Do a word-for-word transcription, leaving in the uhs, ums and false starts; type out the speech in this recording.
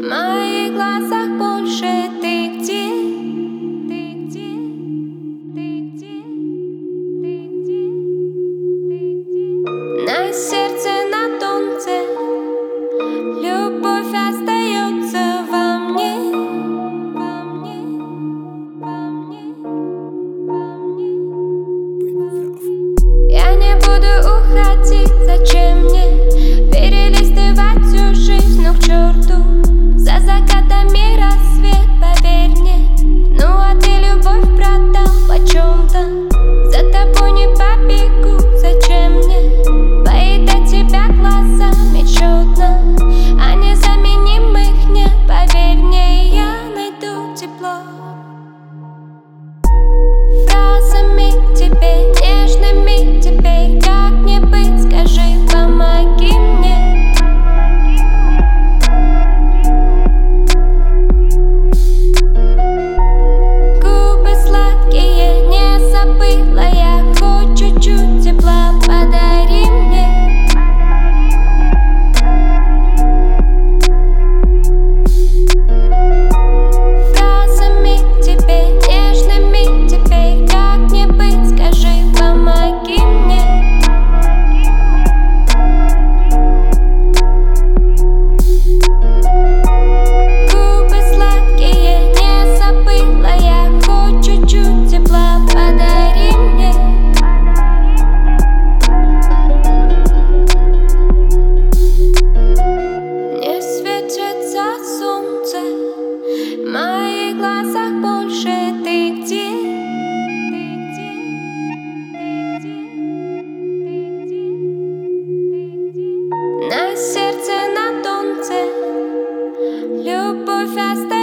моих глазах больше ты где? Ты где? Ты где? Ты где? Ты где? На сердце на тонце любовь остается во мне, во мне, во мне, во мне. Я не буду уходить, зачем мне перелистывать всю жизнь, ну к черту. За закатами рассвет, поверь мне. Ну а ты любовь продал почем-то. За тобой не побегу, зачем мне поедать тебя глазами четно. А незаменимых нет, поверь мне, я найду тепло. Фразами тебе нежными теперь как мне быть, скажи, помоги мне. В моих глазах больше ты где? Ты где? Ты где? Ты где? Ты где? На сердце на тонце любовь остается.